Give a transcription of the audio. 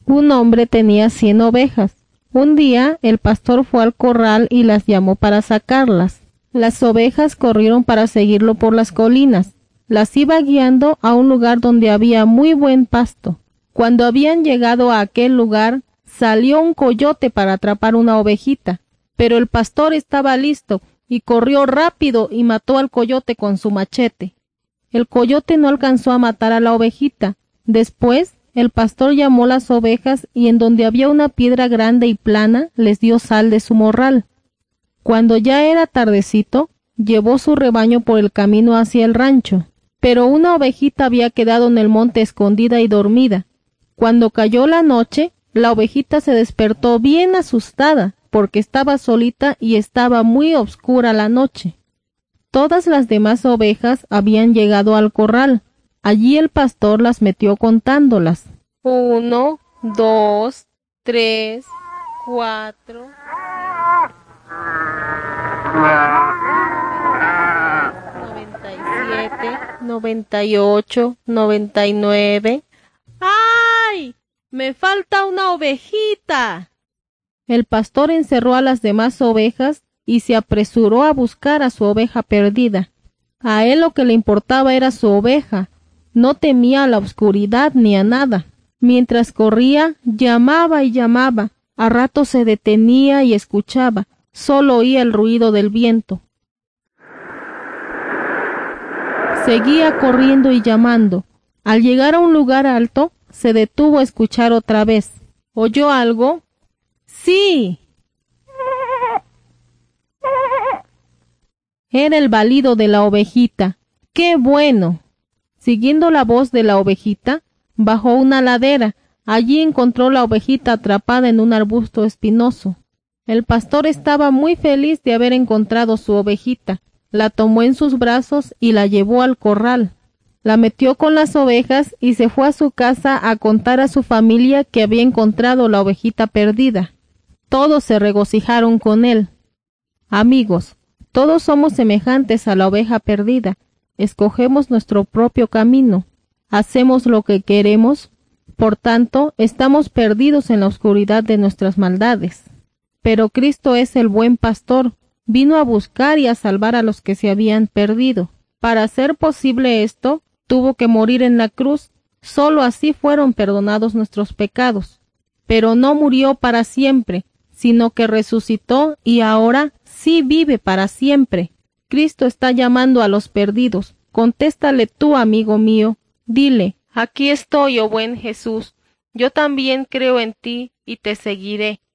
Un hombre tenía 100 ovejas. Un día el pastor fue al corral y las llamó para sacarlas. Las ovejas corrieron para seguirlo por las colinas. Las iba guiando a un lugar donde había muy buen pasto. Cuando habían llegado a aquel lugar, salió un coyote para atrapar una ovejita, pero el pastor estaba listo y corrió rápido y mató al coyote con su machete. El coyote no alcanzó a matar a la ovejita. Después, el pastor llamó las ovejas y en donde había una piedra grande y plana, les dio sal de su morral. Cuando ya era tardecito, llevó su rebaño por el camino hacia el rancho, pero una ovejita había quedado en el monte escondida y dormida. Cuando cayó la noche, la ovejita se despertó bien asustada, porque estaba solita y estaba muy oscura la noche. Todas las demás ovejas habían llegado al corral. Allí el pastor las metió contándolas. 1, 2, 3, 4... 97, 98, 99... ¡Ay! ¡Me falta una ovejita! El pastor encerró a las demás ovejas y se apresuró a buscar a su oveja perdida. A él lo que le importaba era su oveja. No temía a la oscuridad ni a nada. Mientras corría, llamaba y llamaba. A ratos se detenía y escuchaba. Solo oía el ruido del viento. Seguía corriendo y llamando. Al llegar a un lugar alto, se detuvo a escuchar otra vez. ¿Oyó algo? ¡Sí! Era el balido de la ovejita. ¡Qué bueno! Siguiendo la voz de la ovejita, bajó una ladera. Allí encontró la ovejita atrapada en un arbusto espinoso. El pastor estaba muy feliz de haber encontrado su ovejita. La tomó en sus brazos y la llevó al corral. La metió con las ovejas y se fue a su casa a contar a su familia que había encontrado la ovejita perdida. Todos se regocijaron con él. Amigos, todos somos semejantes a la oveja perdida. Escogemos nuestro propio camino. Hacemos lo que queremos. Por tanto, estamos perdidos en la oscuridad de nuestras maldades. Pero Cristo es el buen pastor. Vino a buscar y a salvar a los que se habían perdido. Para hacer posible esto, tuvo que morir en la cruz. Solo así fueron perdonados nuestros pecados. Pero no murió para siempre, sino que resucitó y ahora sí vive para siempre. Cristo está llamando a los perdidos. Contéstale tú, amigo mío. Dile: aquí estoy, oh buen Jesús. Yo también creo en ti y te seguiré.